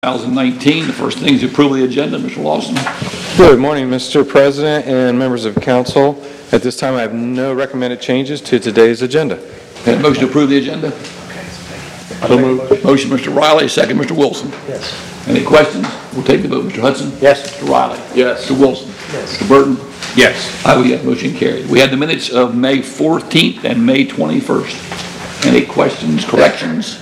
2019. The first thing is approval of the agenda. Mr. Lawson. Good morning, Mr. President and members of council. At this time, I have no recommended changes to today's agenda. Motion to approve the agenda? So moved. Motion, Mr. Riley. Second, Mr. Wilson. Yes. Any questions? We'll take the vote. Mr. Hudson? Yes. Mr. Riley? Yes. Mr. Wilson? Yes. Mr. Burton? Yes. I will yes. Motion carried. We had the minutes of May 14th and May 21st. Any questions, corrections?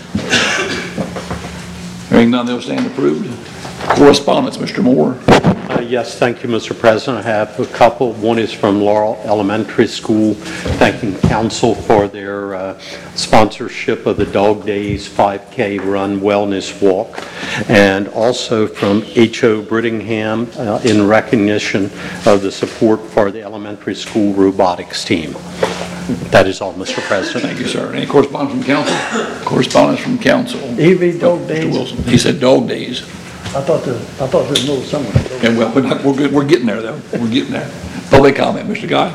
Hearing none, they'll stand approved. Correspondence, Mr. Moore. Yes, thank you, Mr. President. I have a couple. One is from Laurel Elementary School, thanking council for their sponsorship of the Dog Days 5K Run Wellness Walk, and also from H.O. Brittingham in recognition of the support for the elementary school robotics team. That is all, Mr. President. Thank you, sir. Any correspondence from council? Correspondence from council. EV Dog Days. Mr. Wilson. He said Dog Days. I thought there was no summer. And well, we're good. We're getting there, though. We're getting there. Public comment, Mr. Guy.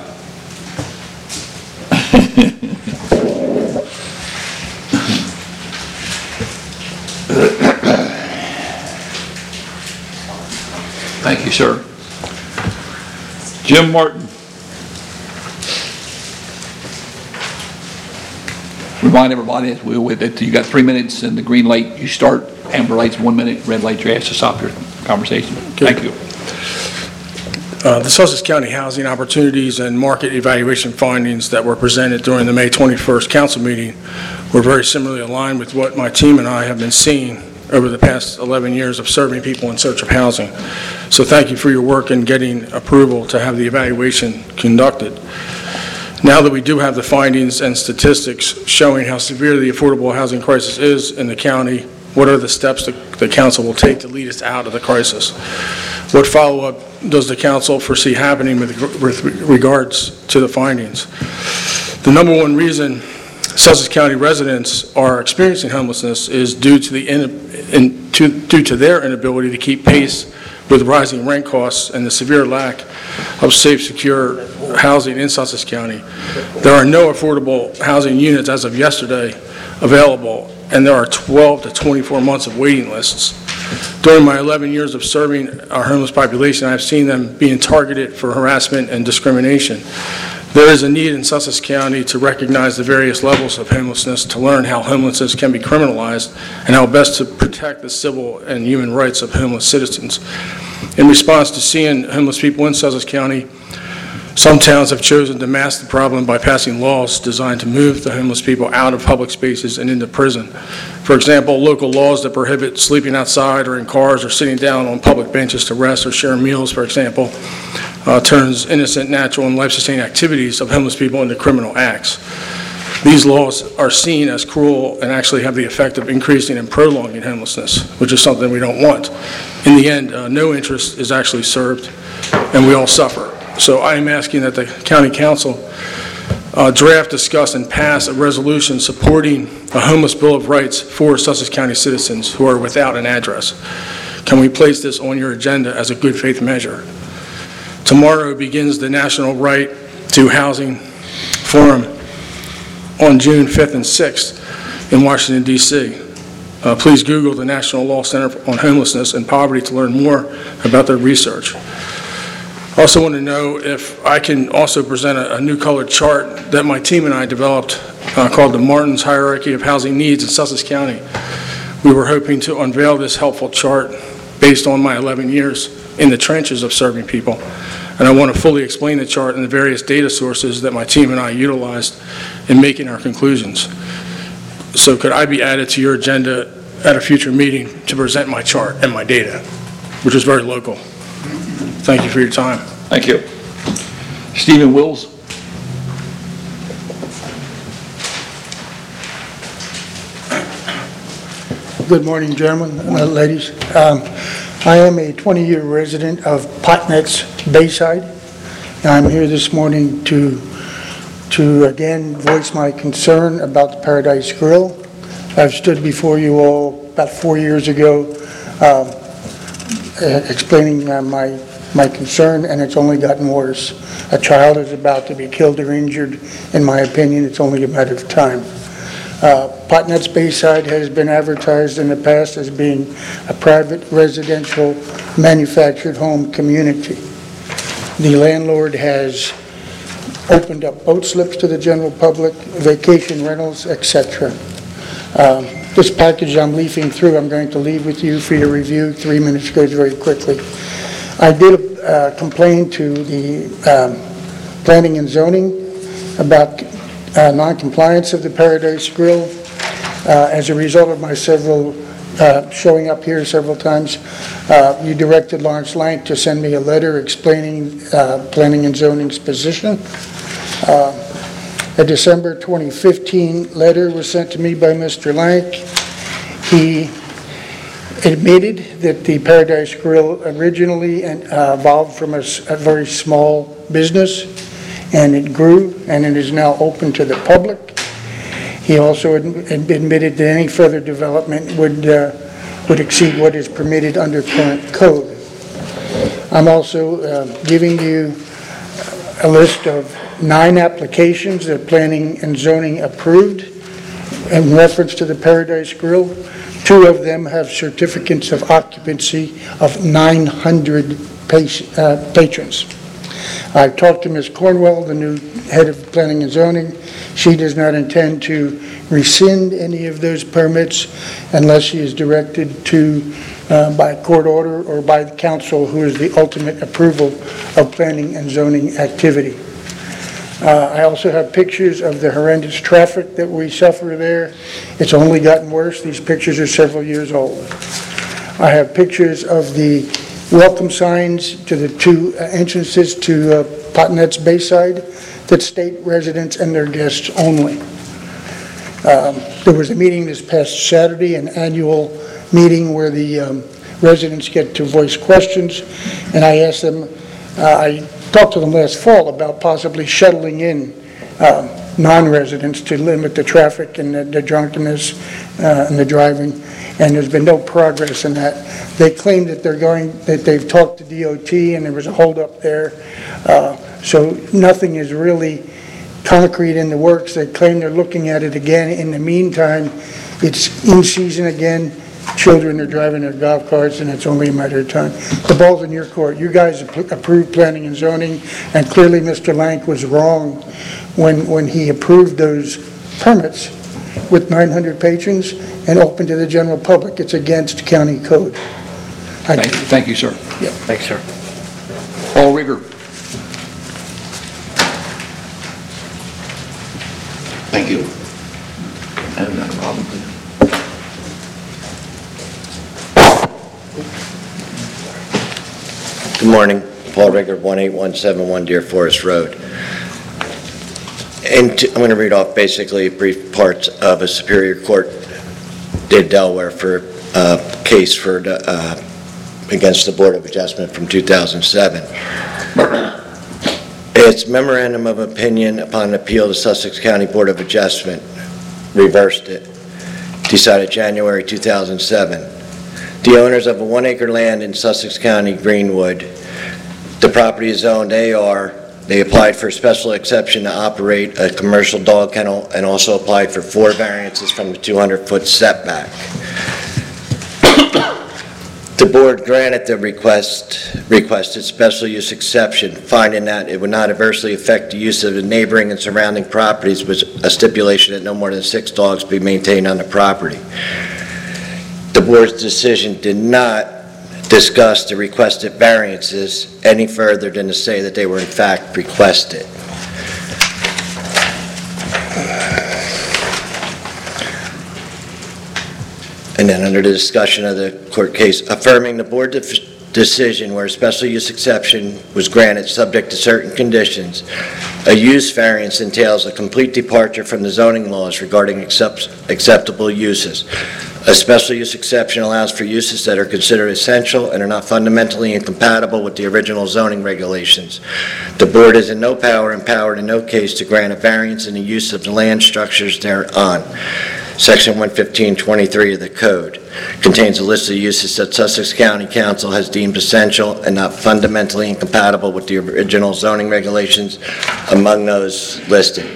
Thank you, sir. Jim Martin. Remind everybody that you got 3 minutes, and the green light you start, amber light's 1 minute, red light you're asked to stop your conversation. Thank you. The Sussex County Housing Opportunities and Market Evaluation findings that were presented during the May 21st council meeting were very similarly aligned with what my team and I have been seeing over the past 11 years of serving people in search of housing. So thank you for your work in getting approval to have the evaluation conducted. Now that we do have the findings and statistics showing how severe the affordable housing crisis is in the county, what are the steps the council will take to lead us out of the crisis? What follow-up does the council foresee happening with regards to the findings? The number one reason Sussex County residents are experiencing homelessness is due to their inability to keep pace with rising rent costs and the severe lack of safe, secure housing in Sussex County. There are no affordable housing units as of yesterday available, and there are 12 to 24 months of waiting lists. During my 11 years of serving our homeless population, I've seen them being targeted for harassment and discrimination. There is a need in Sussex County to recognize the various levels of homelessness, to learn how homelessness can be criminalized, and how best to protect the civil and human rights of homeless citizens. In response to seeing homeless people in Sussex County, some towns have chosen to mask the problem by passing laws designed to move the homeless people out of public spaces and into prison. For example, local laws that prohibit sleeping outside or in cars or sitting down on public benches to rest or share meals, for example, turns innocent, natural, and life-sustaining activities of homeless people into criminal acts. These laws are seen as cruel and actually have the effect of increasing and prolonging homelessness, which is something we don't want. In the end, no interest is actually served, and we all suffer. So I am asking that the County Council draft, discuss, and pass a resolution supporting a homeless Bill of Rights for Sussex County citizens who are without an address. Can we place this on your agenda as a good faith measure? Tomorrow begins the National Right to Housing Forum on June 5th and 6th in Washington, D.C. Please Google the National Law Center on Homelessness and Poverty to learn more about their research. I also want to know if I can also present a new colored chart that my team and I developed called the Martin's Hierarchy of Housing Needs in Sussex County. We were hoping to unveil this helpful chart based on my 11 years in the trenches of serving people. And I want to fully explain the chart and the various data sources that my team and I utilized in making our conclusions. So could I be added to your agenda at a future meeting to present my chart and my data, which is very local? Thank you for your time. Thank you. Stephen Wills. Good morning, gentlemen and ladies. I am a 20-year resident of Potnet's Bayside. And I'm here this morning to again voice my concern about the Paradise Grill. I've stood before you all about 4 years ago explaining my concern, and it's only gotten worse. A child is about to be killed or injured. In my opinion, it's only a matter of time. Potnet's Bayside has been advertised in the past as being a private residential manufactured home community. The landlord has opened up boat slips to the general public, vacation rentals, etc. This package I'm leafing through, I'm going to leave with you for your review. 3 minutes goes very quickly. I did complain to the Planning and Zoning about non-compliance of the Paradise Grill. As a result of my showing up here several times, you directed Lawrence Lank to send me a letter explaining Planning and Zoning's position. A December 2015 letter was sent to me by Mr. Lank. He admitted that the Paradise Grill originally evolved from a very small business, and it grew, and it is now open to the public. He also admitted that any further development would exceed what is permitted under current code. I'm also giving you a list of 9 applications that Planning and Zoning approved in reference to the Paradise Grill. 2 of them have certificates of occupancy of 900 patrons. I've talked to Ms. Cornwell, the new head of Planning and Zoning. She does not intend to rescind any of those permits unless she is directed to by court order or by the council, who is the ultimate approval of planning and zoning activity. I also have pictures of the horrendous traffic that we suffer there. It's only gotten worse. These pictures are several years old. I have pictures of the welcome signs to the 2 entrances to Potnet's Bayside that state residents and their guests only. There was a meeting this past Saturday, an annual meeting where the residents get to voice questions, and I asked them, I talked to them last fall about possibly shuttling in non-residents to limit the traffic and the drunkenness and the driving, and there's been no progress in that. They claim that they've talked to DOT and there was a holdup there, so nothing is really concrete in the works. They claim they're looking at it again. In the meantime, it's in season again. Children are driving their golf carts, and it's only a matter of time. The ball's in your court. You guys approved planning and zoning, and clearly Mr. Lank was wrong when he approved those permits with 900 patrons and open to the general public. It's against county code. Thank you, sir. Yeah. Thanks, sir. Paul Rigger. Thank you. And not a problem, please. Good morning, Paul Rigger, 18171 Deer Forest Road. And I'm going to read off basically brief parts of a Superior Court did Delaware for a case for against the Board of Adjustment from 2007. Its memorandum of opinion upon appeal to Sussex County Board of Adjustment reversed it, decided January 2007. The owners of a 1-acre land in Sussex County, Greenwood, the property is zoned AR. They applied for a special exception to operate a commercial dog kennel and also applied for 4 variances from the 200-foot setback. The board granted the requested special use exception, finding that it would not adversely affect the use of the neighboring and surrounding properties, with a stipulation that no more than 6 dogs be maintained on the property. The board's decision did not discuss the requested variances any further than to say that they were in fact requested. And then under the discussion of the court case, affirming the board decision where a special use exception was granted subject to certain conditions, a use variance entails a complete departure from the zoning laws regarding acceptable uses. A special use exception allows for uses that are considered essential and are not fundamentally incompatible with the original zoning regulations. The board is in no power empowered in no case to grant a variance in the use of the land structures thereon. Section 115.23 of the code contains a list of uses that Sussex County Council has deemed essential and not fundamentally incompatible with the original zoning regulations. Among those listed,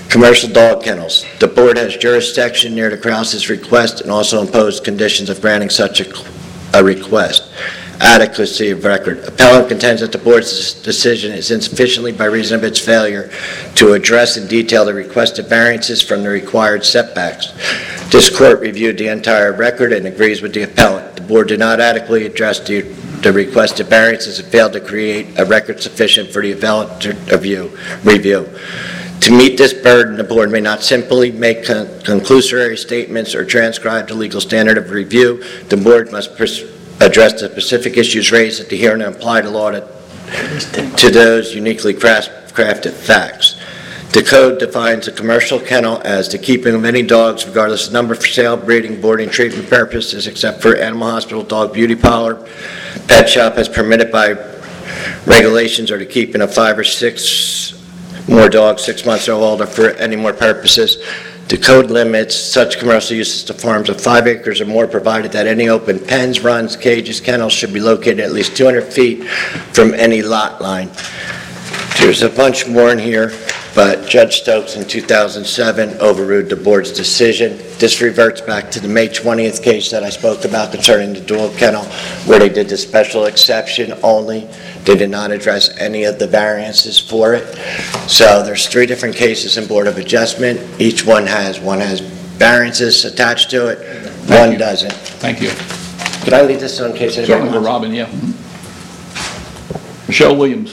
Commercial dog kennels. The board has jurisdiction near the Krause's request and also imposed conditions of granting such a request. Adequacy of record. Appellant contends that the board's decision is insufficiently by reason of its failure to address in detail the requested variances from the required setbacks. This court reviewed the entire record and agrees with the appellant. The board did not adequately address the requested variances and failed to create a record sufficient for the appellant to review. To meet this burden, the board may not simply make conclusory statements or transcribe the legal standard of review. The board must address the specific issues raised at the hearing and apply the law to those uniquely crafted facts. The code defines a commercial kennel as the keeping of any dogs, regardless of number, for sale, breeding, boarding, treatment purposes, except for animal hospital, dog beauty parlor, pet shop as permitted by regulations, or the keeping of 5 or 6 more dogs 6 months or older for any more purposes. The code limits such commercial uses to farms of 5 acres or more, provided that any open pens, runs, cages, kennels should be located at least 200 feet from any lot line. There's a bunch more in here, but Judge Stokes in 2007 overruled the board's decision. This reverts back to the May 20th case that I spoke about concerning the dual kennel, where they did the special exception only. They did not address any of the variances for it. So there's 3 different cases in Board of Adjustment. Each one has variances attached to it, one doesn't. Thank you. Could I leave this on in case anybody Certainly, wants? Robin, yeah. Michelle Williams.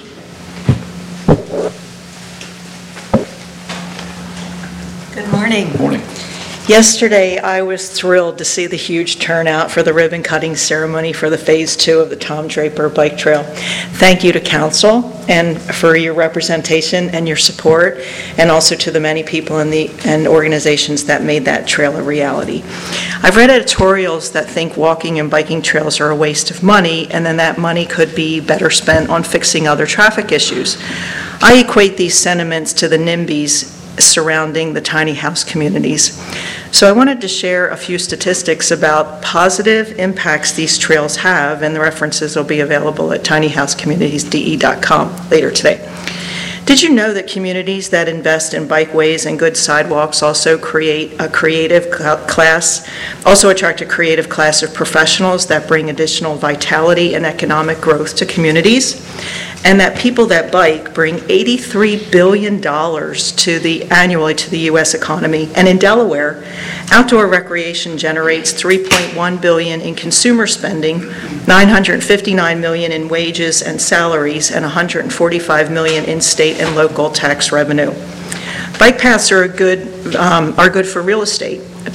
Good morning. Morning. Yesterday, I was thrilled to see the huge turnout for the ribbon cutting ceremony for the Phase 2 of the Tom Draper Bike Trail. Thank you to Council and for your representation and your support, and also to the many people and organizations that made that trail a reality. I've read editorials that think walking and biking trails are a waste of money, and then that money could be better spent on fixing other traffic issues. I equate these sentiments to the NIMBYs surrounding the tiny house communities. So I wanted to share a few statistics about positive impacts these trails have, and the references will be available at tinyhousecommunitiesde.com later today. Did you know that communities that invest in bikeways and good sidewalks also attract a creative class of professionals that bring additional vitality and economic growth to communities? And that people that bike bring $83 billion annually to the U.S. economy. And in Delaware, outdoor recreation generates $3.1 billion in consumer spending, $959 million in wages and salaries, and $145 million in state and local tax revenue. Bike paths are good for real estate. A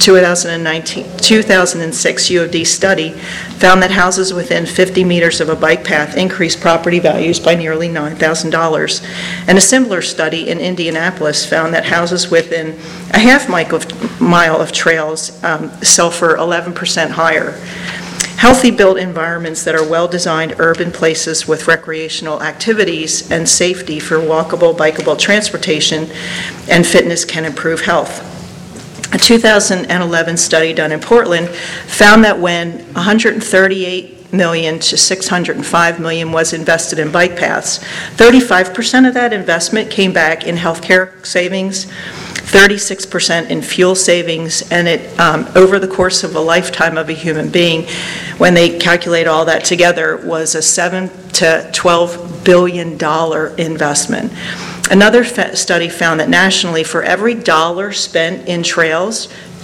2006 UOD study found that houses within 50 meters of a bike path increased property values by nearly $9,000. And a similar study in Indianapolis found that houses within a half mile of trails sell for 11% higher. Healthy built environments that are well-designed urban places with recreational activities and safety for walkable, bikeable transportation and fitness can improve health. A 2011 study done in Portland found that when $138 million to $605 million was invested in bike paths, 35% of that investment came back in healthcare savings, 36% in fuel savings, and over the course of a lifetime of a human being, when they calculate all that together, was a $7 to $12 billion investment. Another study found that nationally, for every dollar spent in trails,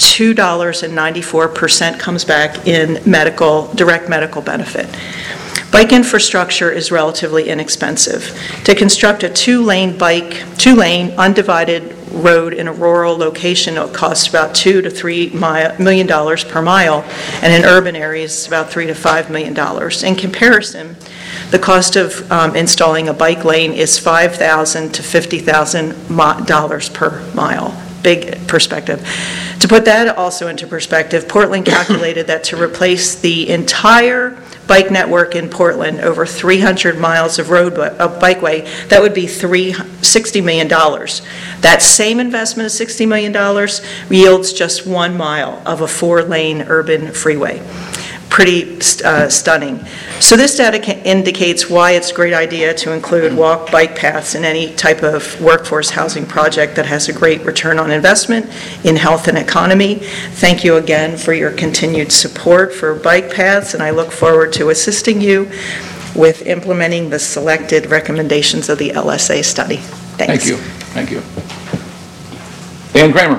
$2.94 comes back in direct medical benefit. Bike infrastructure is relatively inexpensive. To construct a two-lane undivided road in a rural location, it costs about $2 to $3 million per mile, and in urban areas, it's about $3 to $5 million. In comparison, the cost of installing a bike lane is $5,000 to $50,000 per mile. Big perspective. To put that also into perspective, Portland calculated that to replace the entire bike network in Portland, over 300 miles of bikeway, that would be $60 million. That same investment of $60 million yields just 1 mile of a 4-lane urban freeway. pretty stunning. So this data indicates why it's a great idea to include walk, bike paths in any type of workforce housing project that has a great return on investment in health and economy. Thank you again for your continued support for bike paths, and I look forward to assisting you with implementing the selected recommendations of the LSA study. Thanks. Thank you. Dan Kramer.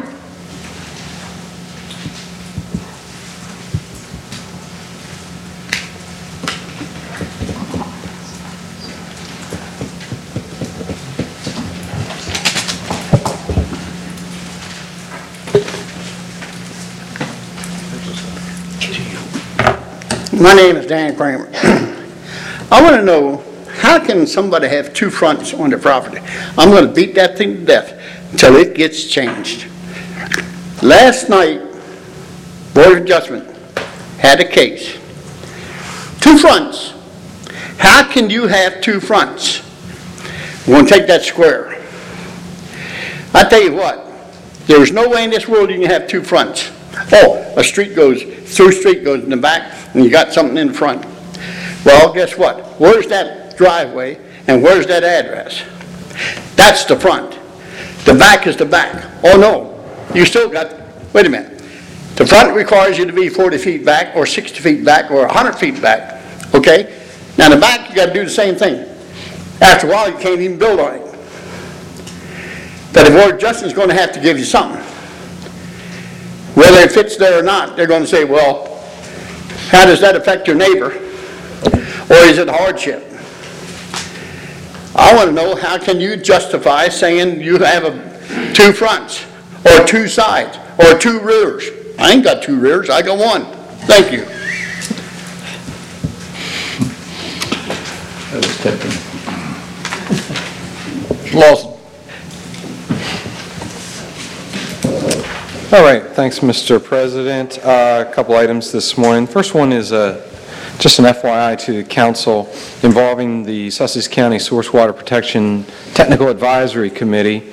My name is Dan Kramer. I want to know, how can somebody have two fronts on their property? I'm going to beat that thing to death until it gets changed. Last night, Board of Adjustment had a case. Two fronts. How can you have two fronts? We're going to take that square. I tell you what, there's no way in this world you can have two fronts. Oh, a street goes in the back, and you got something in front. Well, guess what? Where's that driveway, and where's that address? That's the front. The back is the back. Oh, no. You still got, wait a minute. The front requires you to be 40 feet back, or 60 feet back, or 100 feet back. Okay? Now, the back, you got to do the same thing. After a while, you can't even build on it. But the Board of Adjustment is going to have to give you something. Whether it fits there or not, they're going to say, well, how does that affect your neighbor? Or is it hardship? I want to know, how can you justify saying you have two fronts, or two sides, or two rears? I ain't got two rears, I got one. Thank you. That was tempting. Lawson. All right, thanks, Mr. President. A couple items this morning. First one is just an FYI to the council involving the Sussex County Source Water Protection Technical Advisory Committee.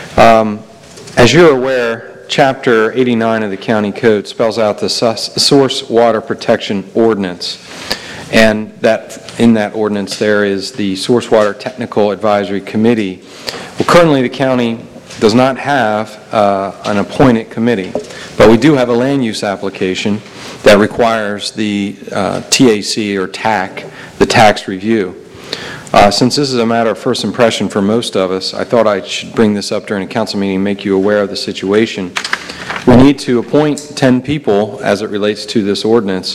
As you're aware, Chapter 89 of the County Code spells out the Source Water Protection Ordinance. And that in that ordinance there is the Source Water Technical Advisory Committee. Well, currently the county does not have an appointed committee, but we do have a land use application that requires the TAC or TAC, the tax review. Since this is a matter of first impression for most of us, I thought I should bring this up during a council meeting and make you aware of the situation. We need to appoint 10 people as it relates to this ordinance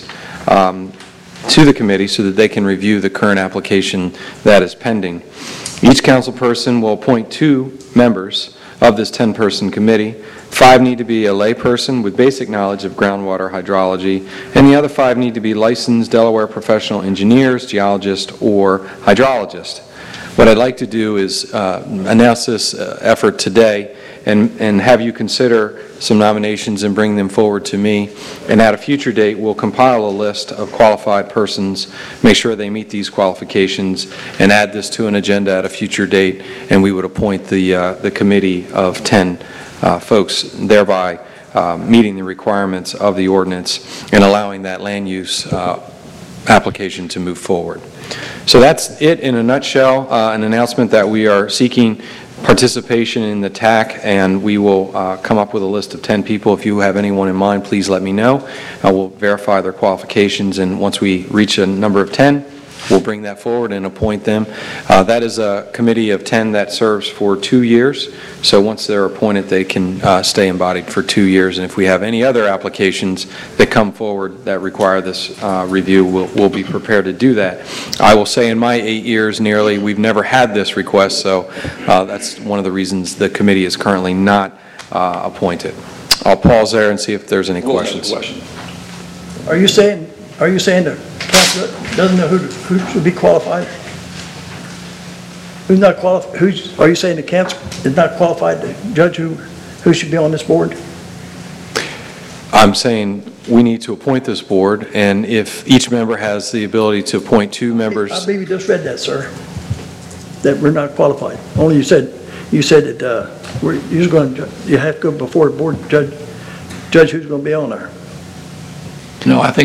to the committee so that they can review the current application that is pending. Each council person will appoint 2 members of this 10-person committee. 5 need to be a layperson with basic knowledge of groundwater hydrology, and the other 5 need to be licensed Delaware professional engineers, geologists, or hydrologists. What I'd like to do is announce this effort today and have you consider some nominations and bring them forward to me. And at a future date, we'll compile a list of qualified persons, make sure they meet these qualifications, and add this to an agenda at a future date, and we would appoint the committee of 10 folks, thereby meeting the requirements of the ordinance and allowing that land use application to move forward. So that's it in a nutshell, an announcement that we are seeking participation in the TAC, and we will come up with a list of 10 people. If you have anyone in mind, please let me know. I will verify their qualifications, and once we reach a number of 10, we'll bring that forward and appoint them. That is a committee of 10 that serves for 2 years. So once they're appointed, they can stay embodied for 2 years. And if we have any other applications that come forward that require this review, we'll be prepared to do that. I will say in my 8 years nearly, we've never had this request. So that's one of the reasons the committee is currently not appointed. I'll pause there and see if there's any questions. Are you saying the council doesn't know who should be qualified? Who's not qualified? Are you saying the council is not qualified to judge who should be on this board? I'm saying we need to appoint this board, and if each member has the ability to appoint 2 members. I believe you just read that, sir, that we're not qualified. Only you said that you have to go before the board judge who's going to be on there. No, I think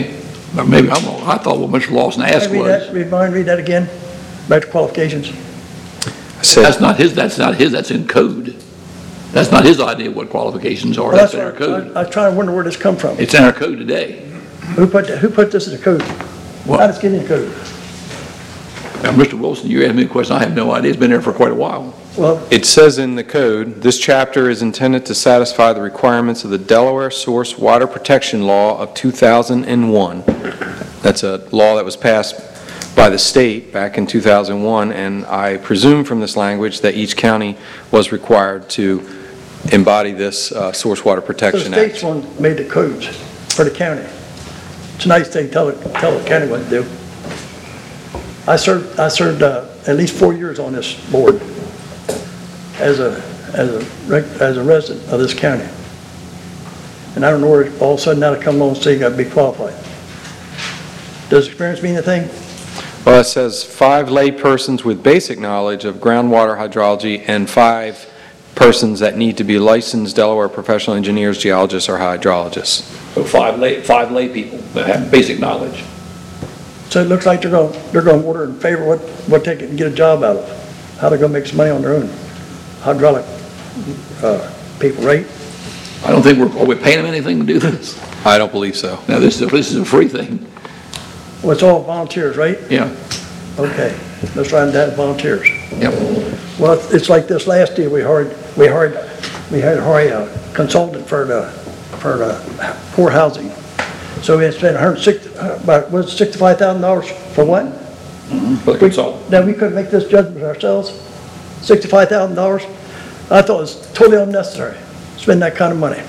Or maybe I'm wrong. I thought what Mr. Lawson asked was, Read that again, back to qualifications. that's not his, that's in code. That's not his idea of what qualifications are, that's in our code. I was trying to wonder where this come from. It's in our code today. Who put this in the code? Well- How does it get in the code? Now, Mr. Wilson, you asked me a question, I have no idea, it's been there for quite a while. Well, It says in the code, this chapter is intended to satisfy the requirements of the Delaware Source Water Protection Law of 2001. That's a law that was passed by the state back in 2001, and I presume from this language that each county was required to embody this Source Water so the Protection state's Act. one made the codes for the county. It's nice they tell the county what to do. I served at least 4 years on this board as a resident of this county. And I don't know where all of a sudden now to come along and say you got to be qualified. Does experience mean anything? Well, it says 5 lay persons with basic knowledge of groundwater hydrology and 5 persons that need to be licensed Delaware professional engineers, geologists, or hydrologists. So 5 lay people that have basic knowledge. So it looks like they're going to order in favor what they can get a job out of, how they're going to make some money on their own. Hydraulic people, right? I don't think are we paying them anything to do this? I don't believe so. Now, this is a free thing. Well, it's all volunteers, right? Yeah, Okay, let's write that volunteers. yep. Well, it's like this last year, we had to hire a consultant for the poor housing. So we had spent $65,000 for what? For the consultant. Now, we couldn't make this judgment ourselves? $65,000? I thought it was totally unnecessary, spend that kind of money.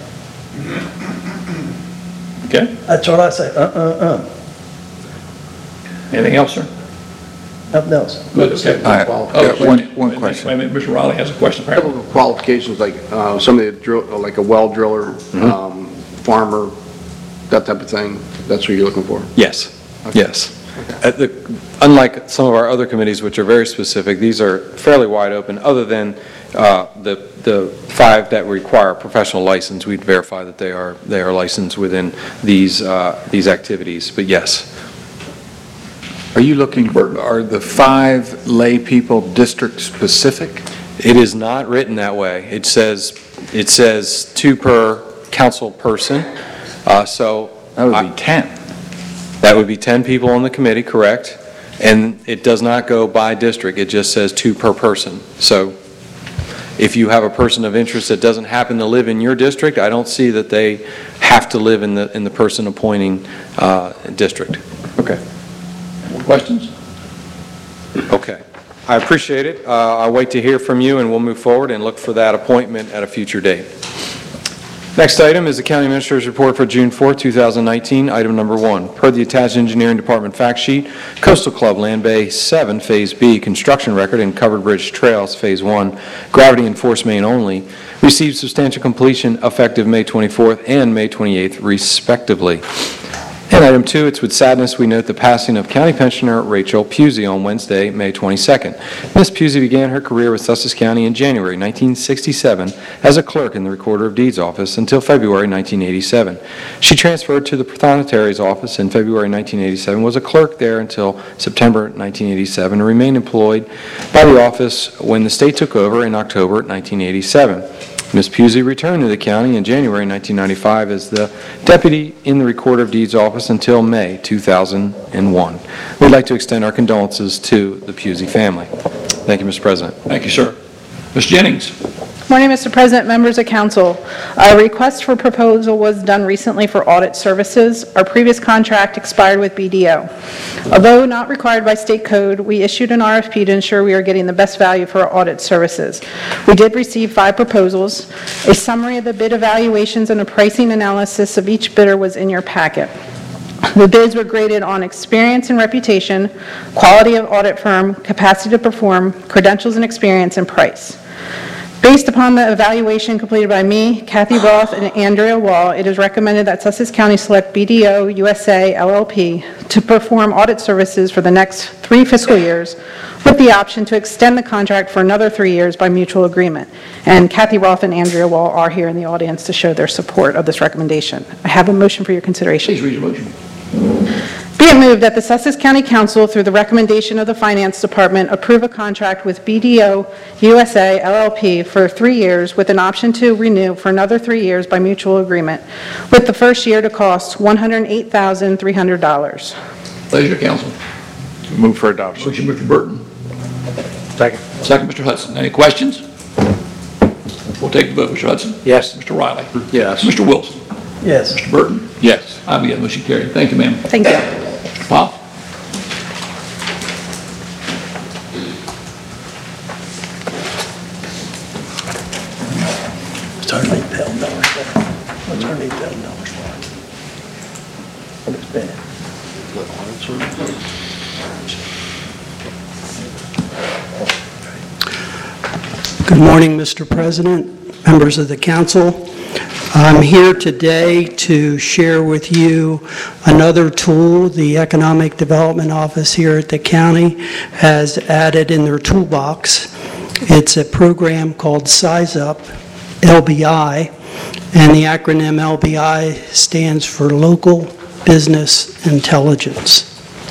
Okay. That's what I say, Anything else, sir? nothing else. Good, okay. All right, Oh, got wait a minute, one wait a minute, question. Wait a minute, Mr. Riley has a question apparently. Typical qualifications like somebody that drill, like a well driller, farmer, that type of thing, that's what you're looking for? Yes, yes. Unlike some of our other committees, which are very specific, these are fairly wide open. Other than the 5 that require a professional license, we'd verify that they are licensed within these activities. But yes. Are you looking for, are the 5 lay people district specific? It is not written that way. It says 2 per council person. So That would be 10. that would be 10 people on the committee, correct? And it does not go by district. It just says 2 per person. So if you have a person of interest that doesn't happen to live in your district, I don't see that they have to live in the person appointing district. Okay. More questions? Okay. I appreciate it. I'll wait to hear from you, and we'll move forward and look for that appointment at a future date. Next item is the County Administrator's Report for June 4, 2019, item number 1. Per the attached Engineering Department fact sheet, Coastal Club Land Bay 7 Phase B construction record and Covered Bridge Trails Phase 1 gravity and force main only received substantial completion effective May 24th and May 28th respectively. And item 2, it's with sadness we note the passing of County Pensioner Rachel Pusey on Wednesday, May 22nd. Ms. Pusey began her career with Sussex County in January 1967 as a clerk in the Recorder of Deeds office until February 1987. She transferred to the Prothonotaria's office in February 1987, was a clerk there until September 1987, and remained employed by the office when the state took over in October 1987. Ms. Pusey returned to the county in January 1995 as the deputy in the Recorder of Deeds office until May 2001. We'd like to extend our condolences to the Pusey family. Thank you, Mr. President. Thank you, sir. Ms. Jennings? Morning, Mr. President, members of council. A request for proposal was done recently for audit services. Our previous contract expired with BDO. Although not required by state code, we issued an RFP to ensure we are getting the best value for our audit services. We did receive 5 proposals. A summary of the bid evaluations and a pricing analysis of each bidder was in your packet. The bids were graded on experience and reputation, quality of audit firm, capacity to perform, credentials and experience, and price. Based upon the evaluation completed by me, Kathy Roth, and Andrea Wall, it is recommended that Sussex County select BDO USA LLP to perform audit services for the next 3 fiscal years, with the option to extend the contract for another 3 years by mutual agreement. And Kathy Roth and Andrea Wall are here in the audience to show their support of this recommendation. I have a motion for your consideration. Please read your motion. Be it moved that the Sussex County Council, through the recommendation of the Finance Department, approve a contract with BDO USA LLP for 3 years with an option to renew for another 3 years by mutual agreement, with the first year to cost $108,300. Pleasure, council. Move for adoption. Motion, Mr. Burton. Second. Second, Mr. Hudson. Any questions? We'll take the vote. Mr. Hudson? Yes. Mr. Riley? Yes. Mr. Wilson? Yes. Mr. Burton? Yes. I'm a yes, motion carried. Thank you, ma'am. Thank you. Mr. Pop? What's our $8,000 for? What's our $8,000 for? What is bad? Good morning, Mr. President, members of the council. I'm here today to share with you another tool the Economic Development Office here at the county has added in their toolbox. It's a program called Size Up, LBI, and the acronym LBI stands for Local Business Intelligence.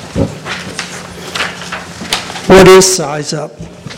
What is Size Up?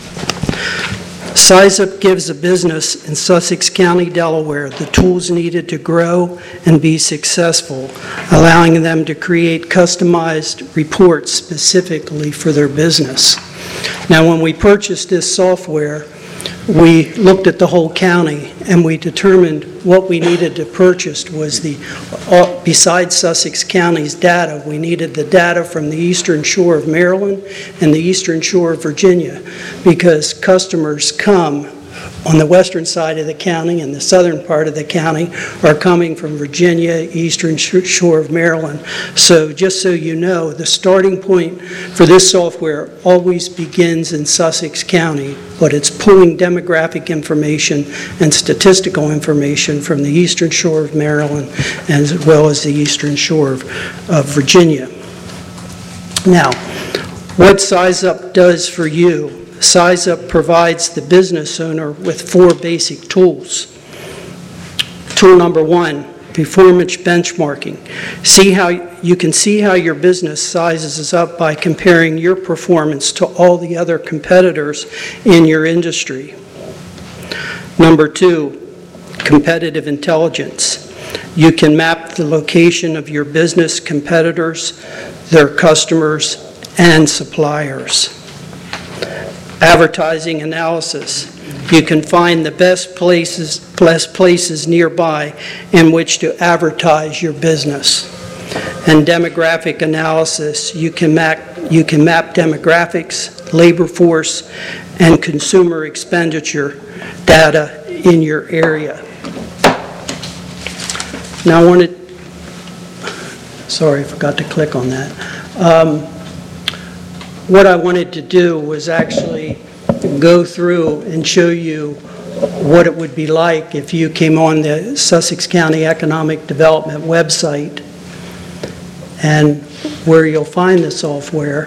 Size Up gives a business in Sussex County, Delaware, the tools needed to grow and be successful, allowing them to create customized reports specifically for their business. Now, when we purchased this software, we looked at the whole county and we determined what we needed to purchase was besides Sussex County's data, we needed the data from the eastern shore of Maryland and the eastern shore of Virginia, because customers come on the western side of the county and the southern part of the county are coming from Virginia, eastern shore of Maryland. So just so you know, the starting point for this software always begins in Sussex County, but it's pulling demographic information and statistical information from the eastern shore of Maryland as well as the eastern shore of Virginia. Now, what Size Up does for you, Size Up provides the business owner with 4 basic tools. Tool number 1, performance benchmarking. You can see how your business sizes up by comparing your performance to all the other competitors in your industry. Number 2, competitive intelligence. You can map the location of your business competitors, their customers, and suppliers. Advertising analysis. You can find the best places nearby in which to advertise your business. And demographic analysis. You can map demographics, labor force, and consumer expenditure data in your area. Now I forgot to click on that. What I wanted to do was actually go through and show you what it would be like if you came on the Sussex County Economic Development website, and where you'll find the software,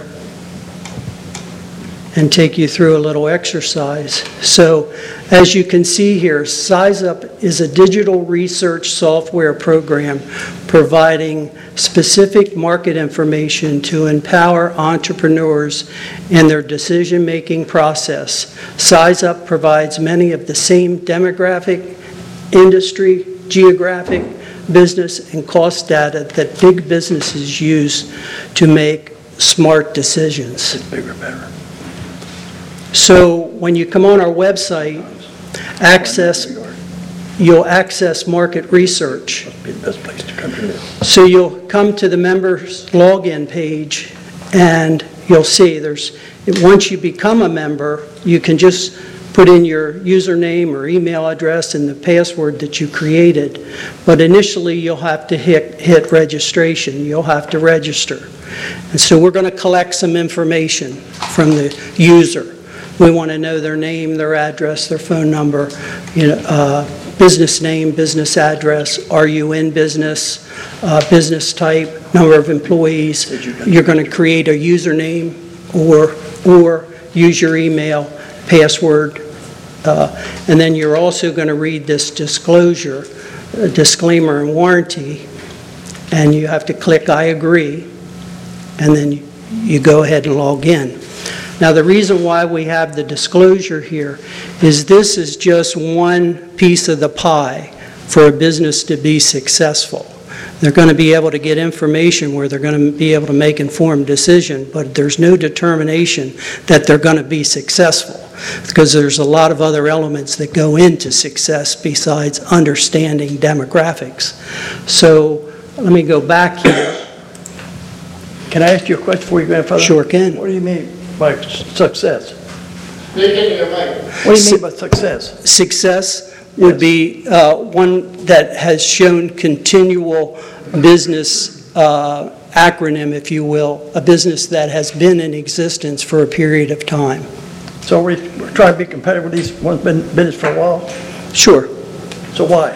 and take you through a little exercise. So as you can see here, Size Up is a digital research software program providing specific market information to empower entrepreneurs in their decision-making process. Size Up provides many of the same demographic, industry, geographic, business, and cost data that big businesses use to make smart decisions. Bigger, better. So when you come on our website, you'll access market research. Must be the best place to come to. So you'll come to the members login page and you'll see once you become a member, you can just put in your username or email address and the password that you created. But initially you'll have to hit registration. You'll have to register. And so we're going to collect some information from the user. We want to know their name, their address, their phone number, business name, business address, are you in business, business type, number of employees. You're going to create a username or use your email, password, and then you're also going to read this disclosure, disclaimer and warranty, and you have to click I agree. and then you go ahead and log in. Now, the reason why we have the disclosure here is this is just one piece of the pie for a business to be successful. They're going to be able to get information where they're going to be able to make informed decision, but there's no determination that they're going to be successful, because there's a lot of other elements that go into success besides understanding demographics. So let me go back here. Can I ask you a question before you go further? Sure can. What do you mean by success? What do you mean by success? Success would be one that has shown continual business acronym, if you will, a business that has been in existence for a period of time. So we're trying to be competitive with these ones been in business for a while? Sure. So why?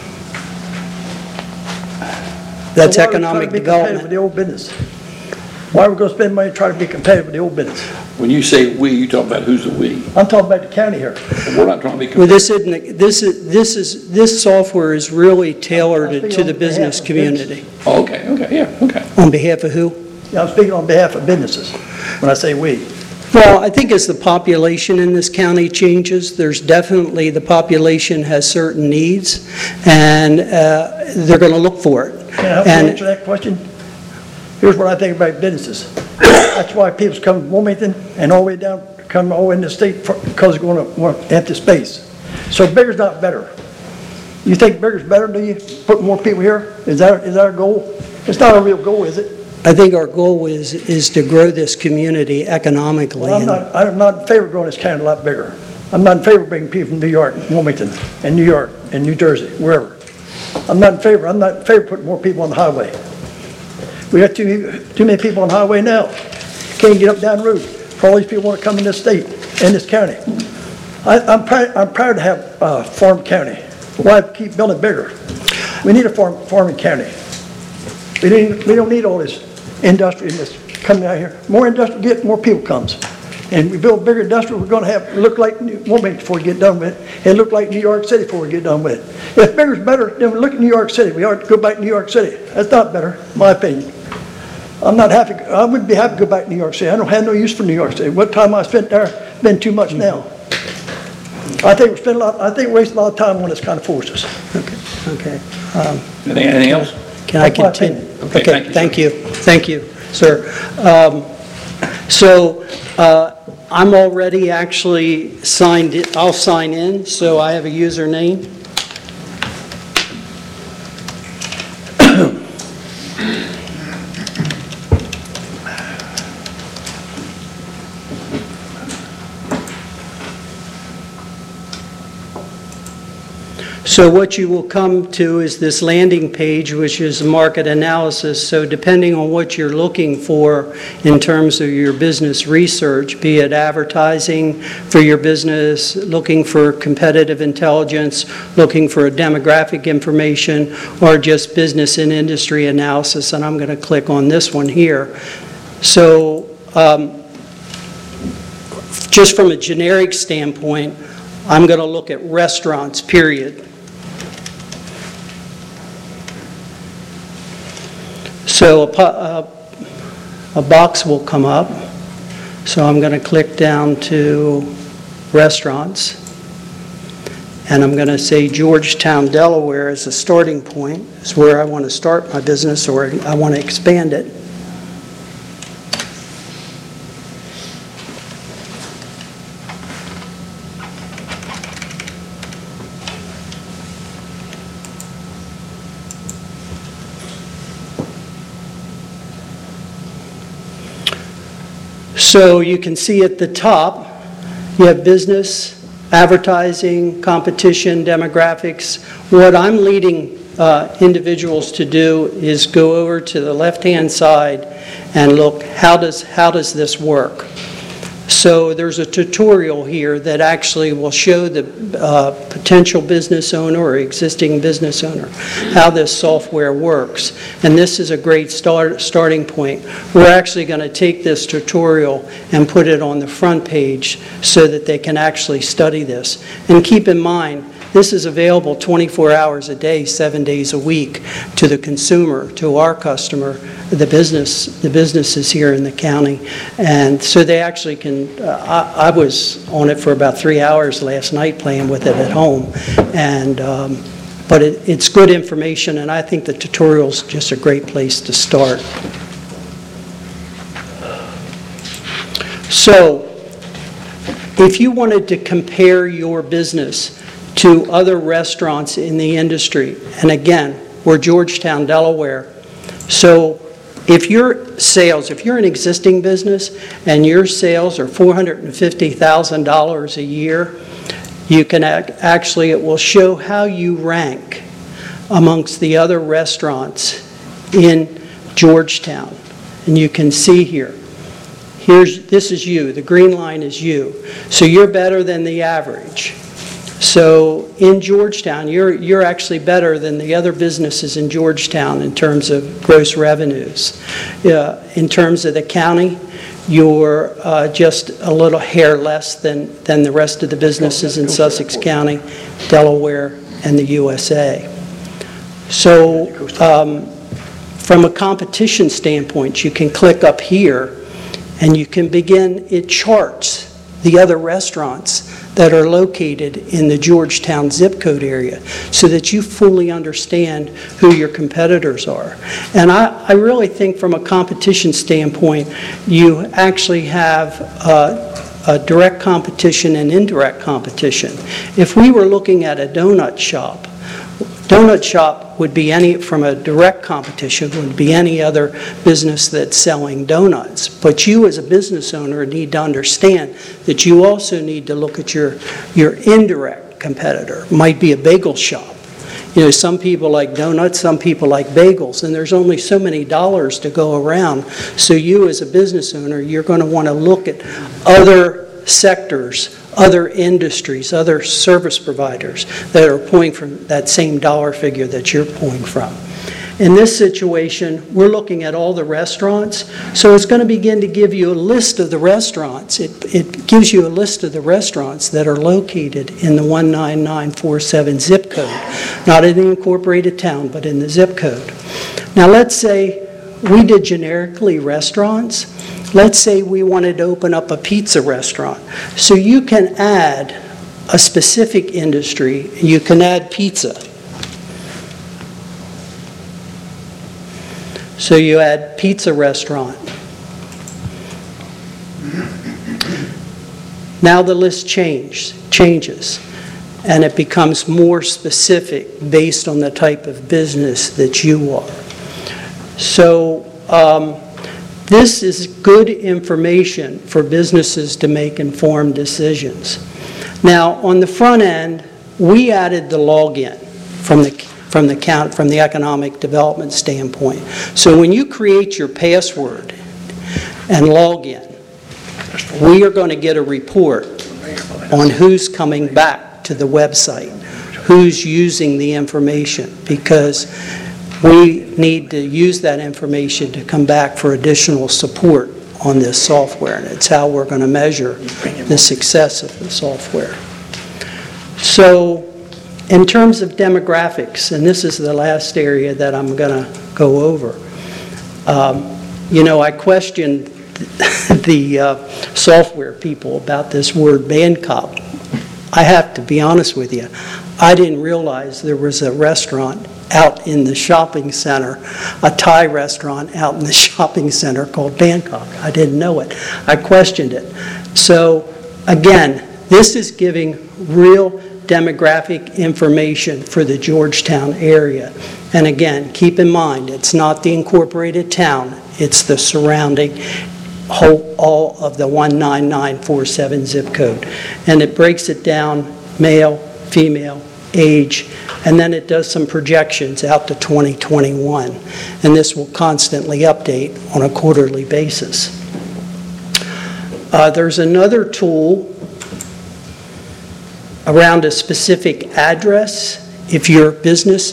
That's so why economic are we trying to be development. competitive with the old business? Why are we going to spend money trying to be competitive with the old business? When you say "we," you talk about who's the "we"? I'm talking about the county here. We're not trying to be Well, competitive. this software is really tailored to the business community. Oh, okay, yeah, okay. On behalf of who? Yeah, I'm speaking on behalf of businesses when I say we. Well, I think as the population in this county changes, there's definitely, the population has certain needs, and they're going to look for it. Can I help you answer that question? Here's what I think about businesses. That's why people come from Wilmington and all the way down, come all in the state because they're going to want empty space. So bigger's not better. You think bigger's better, do you? Put more people here? Is that our goal? It's not a real goal, is it? I think our goal is to grow this community economically. Well, I'm not in favor of growing this county a lot bigger. I'm not in favor of bringing people from New York, Wilmington, and New York, and New Jersey, wherever. I'm not in favor of putting more people on the highway. We got too many people on the highway now. Can't get up down the road. For all these people want to come in this state, in this county. I'm proud to have farm county. Why keep building bigger? We need a farming county. We don't need all this industry that's coming out here. More industry, more people comes. And we build bigger industry, we're going to have look like Wilmington before we get done with it, and look like New York City before we get done with it. If bigger's better, then we look at New York City. We ought to go back to New York City. That's not better, in my opinion. I'm not happy. I wouldn't be happy to go back to New York City. I don't have no use for New York City. What time I spent there has been too much now. I think we waste a lot of time on this kind of forces. Okay. Anything else? Can I continue? Okay, thank you. Thank you, sir. I'm already actually signed in. I'll sign in, so I have a username. So what you will come to is this landing page, which is market analysis. So depending on what you're looking for in terms of your business research, be it advertising for your business, looking for competitive intelligence, looking for demographic information, or just business and industry analysis, and I'm going to click on this one here. So just from a generic standpoint, I'm going to look at restaurants, period. So a box will come up. So I'm going to click down to restaurants. And I'm going to say Georgetown, Delaware as a starting point. Is where I want to start my business, or I want to expand it. So you can see at the top, you have business, advertising, competition, demographics. What I'm leading individuals to do is go over to the left-hand side and look, how does this work? So there's a tutorial here that actually will show the potential business owner or existing business owner how this software works. And this is a great starting point. We're actually going to take this tutorial and put it on the front page so that they can actually study this. And keep in mind, this is available 24 hours a day, 7 days a week to the consumer, to our customer, the businesses here in the county. And so they actually can, I was on it for about 3 hours last night playing with it at home. And but it's good information, and I think the tutorial's just a great place to start. So, if you wanted to compare your business to other restaurants in the industry, and again, we're Georgetown, Delaware, so if your sales, if you're an existing business and your sales are $450,000 a year, you can actually, it will show how you rank amongst the other restaurants in Georgetown. And you can see here, this is you, the green line is you. So you're better than the average. So in Georgetown, you're actually better than the other businesses in Georgetown in terms of gross revenues. In terms of the county, you're just a little hair less than the rest of the businesses in Sussex County, Delaware, and the USA. So from a competition standpoint, you can click up here and you can begin, it charts the other restaurants that are located in the Georgetown zip code area so that you fully understand who your competitors are. And I really think from a competition standpoint, you actually have a direct competition and indirect competition. If we were looking at a donut shop would be from a direct competition, would be any other business that's selling donuts. But you as a business owner need to understand that you also need to look at your indirect competitor. Might be a bagel shop. You know, some people like donuts, some people like bagels, and there's only so many dollars to go around. So you as a business owner, you're going to want to look at other sectors, other industries, other service providers that are pulling from that same dollar figure that you're pulling from. In this situation, we're looking at all the restaurants, so it's going to begin to give you a list of the restaurants. It gives you a list of the restaurants that are located in the 19947 zip code, not in the incorporated town, but in the zip code. Now let's say we did generically restaurants. Let's say we wanted to open up a pizza restaurant. So you can add a specific industry. You can add pizza. So you add pizza restaurant. Now the list changes, and it becomes more specific based on the type of business that you are. So this is good information for businesses to make informed decisions. Now, on the front end, we added the login from the economic development standpoint. So when you create your password and login, we are going to get a report on who's coming back to the website, who's using the information, because we need to use that information to come back for additional support on this software, and it's how we're going to measure the success of the software. So in terms of demographics, and this is the last area that I'm going to go over, you know, I questioned the software people about this word Bangkok. I have to be honest with you, I didn't realize there was a restaurant out in the shopping center, a Thai restaurant out in the shopping center called Bangkok. I didn't know it. I questioned it. So again, this is giving real demographic information for the Georgetown area. And again, keep in mind, it's not the incorporated town, it's the surrounding all of the 19947 zip code. And it breaks it down, male, female, age, and then it does some projections out to 2021. And this will constantly update on a quarterly basis. There's another tool around a specific address. If your business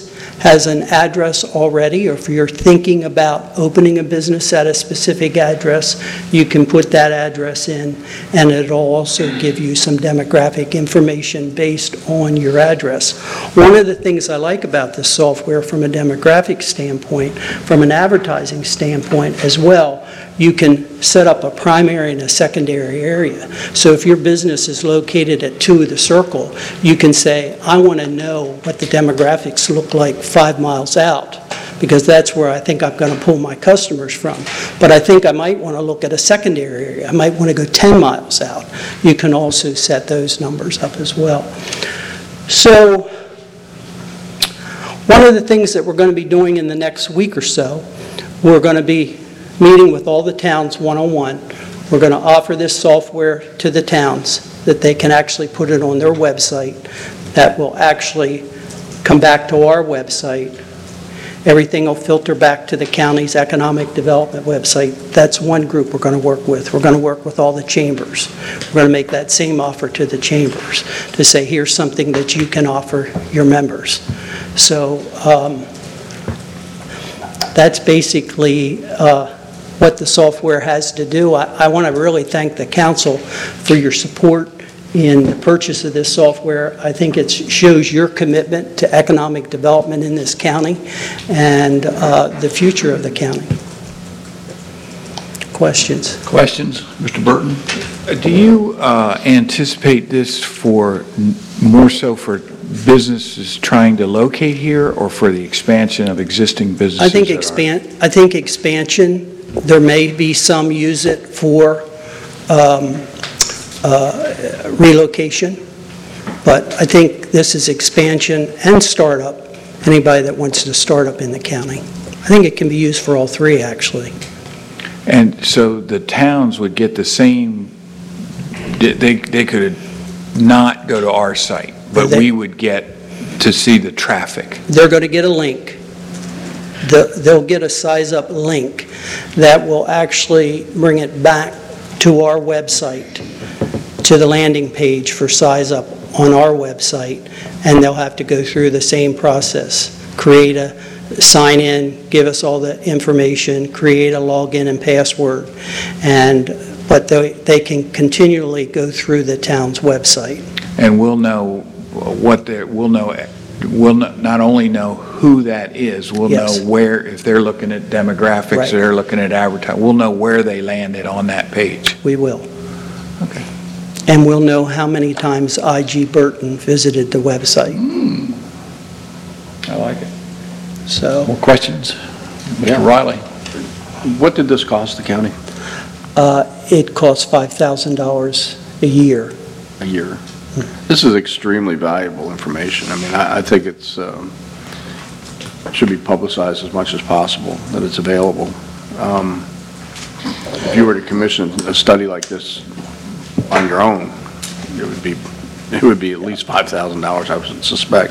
has an address already, or if you're thinking about opening a business at a specific address, you can put that address in, and it'll also give you some demographic information based on your address. One of the things I like about this software from a demographic standpoint, from an advertising standpoint as well, you can set up a primary and a secondary area. So if your business is located at 2 of the Circle, you can say, I want to know what the demographics look like 5 miles out, because that's where I think I'm going to pull my customers from. But I think I might want to look at a secondary area. I might want to go 10 miles out. You can also set those numbers up as well. So one of the things that we're going to be doing in the next week or so, we're going to be meeting with all the towns one-on-one. We're going to offer this software to the towns that they can actually put it on their website. That will actually come back to our website. Everything will filter back to the county's economic development website. That's one group we're going to work with. We're going to work with all the chambers. We're going to make that same offer to the chambers to say, here's something that you can offer your members. So that's basically what the software has to do. I want to really thank the council for your support in the purchase of this software. I think it shows your commitment to economic development in this county and the future of the county. Questions? Questions? Mr. Burton? Do you anticipate this for more so for businesses trying to locate here or for the expansion of existing businesses? I think expansion. There may be some use it for relocation, but I think this is expansion and startup, anybody that wants to start up in the county. I think it can be used for all three, actually. And so the towns would get the same, they could not go to our site, but we would get to see the traffic. They're going to get a link. They'll get a size up link that will actually bring it back to our website, to the landing page for size up on our website, and they'll have to go through the same process. Create a sign in, give us all the information, create a login and password, but they can continually go through the town's website. And we'll know we'll not only know who that is, we'll Yes. know where, if they're looking at demographics, Right. they're looking at advertising, we'll know where they landed on that page. We will. Okay. And we'll know how many times I.G. Burton visited the website. I like it. So More questions? Yeah. Mr. Riley? What did this cost the county it costs $5,000 a year. a year? This is extremely valuable information. I mean, I think it's should be publicized as much as possible, that it's available. If you were to commission a study like this on your own, it would be at least $5,000, I would suspect.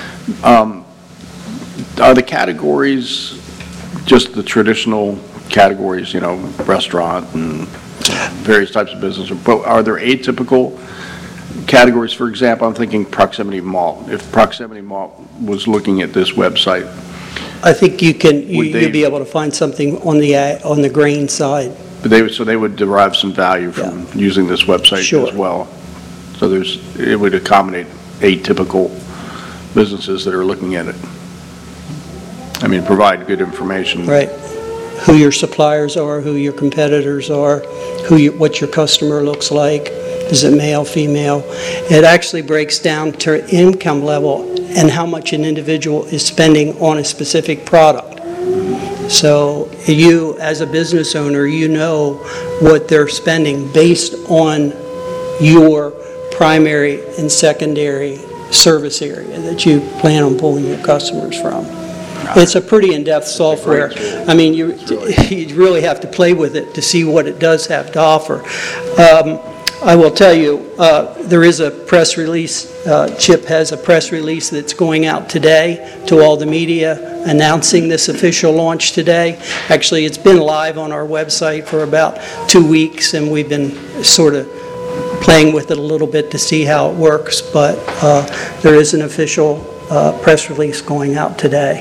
Are the categories just the traditional categories, you know, restaurant and various types of business, but are there atypical categories? For example, I'm thinking Proximity Mall. If Proximity Mall was looking at this website, I think you'd be able to find something on the grain side. but they would derive some value from using this website Sure. as well. So it would accommodate atypical businesses that are looking at it. I mean, provide good information. Right. Who your suppliers are, who your competitors are, what your customer looks like. Is it male, female? It actually breaks down to income level and how much an individual is spending on a specific product. So you, as a business owner, you know what they're spending based on your primary and secondary service area that you plan on pulling your customers from. It's a pretty in-depth software. I mean, you really have to play with it to see what it does have to offer. I will tell you, there is a press release. Chip has a press release that's going out today to all the media announcing this official launch today. Actually, it's been live on our website for about 2 weeks, and we've been sort of playing with it a little bit to see how it works, but there is an official press release going out today.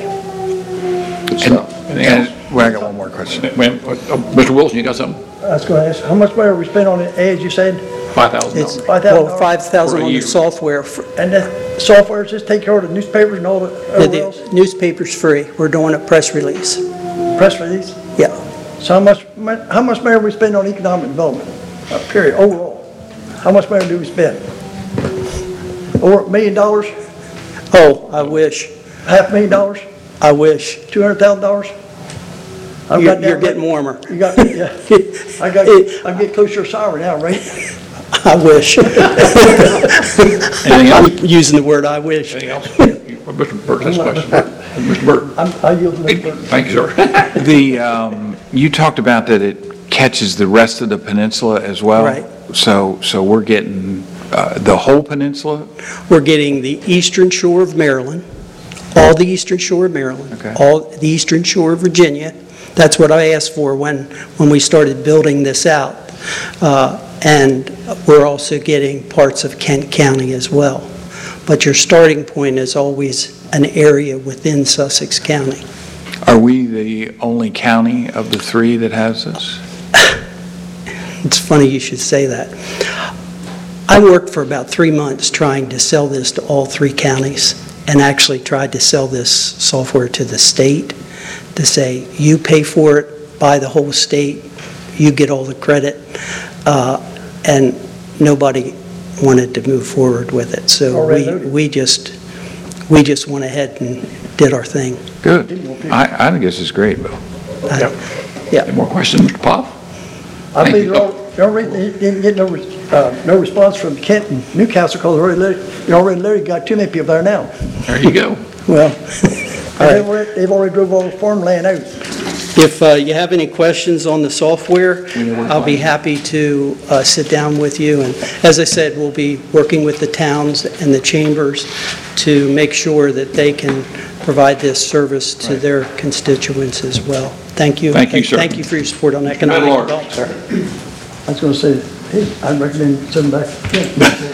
Well, I got one more question. Mr. Wilson, you got something? I was going to ask, how much money we spent on the ads, you said? $5,000. Well, $5,000 on the software. And the software just take care of the newspapers and all the everything else? The newspaper's free. We're doing a press release. Press release? Yeah. So how much money we spend on economic development, period, overall? How much money do we spend? Over $1 million? Oh, I wish. $500,000? I wish. $200,000? You're getting warmer. You got, yeah. I'm getting closer to salary now, right? I wish. Anything else? I'm using the word I wish. Anything else? Mr. Burton has a question. Mr. Burton. I yield to Mr. Burton. Thank you, sir. You talked about that it catches the rest of the peninsula as well? Right. So we're getting the whole peninsula? We're getting the eastern shore of Maryland, all the eastern shore of Maryland, Okay. all the eastern shore of Virginia. That's what I asked for when we started building this out. And we're also getting parts of Kent County as well. But your starting point is always an area within Sussex County. Are we the only county of the three that has this? It's funny you should say that. I worked for about 3 months trying to sell this to all three counties, and actually tried to sell this software to the state to say, you pay for it, buy the whole state, you get all the credit, and nobody wanted to move forward with it. So we just went ahead and did our thing. Good. I think this is great, Bill. Yeah. Any more questions, Mr. Pop? I believe they didn't get no response from Kent and Newcastle because they already got too many people there now. There you go. Well, They've already drove all the farmland out. if you have any questions on the software, I'll be happy to sit down with you. And as I said, we'll be working with the towns and the chambers to make sure that they can provide this service to their constituents as well. Thank you. Thank you, sir. Thank you for your support on economic Good Lord. development, sir. I was going to say, hey, I'd recommend sending back to Kent.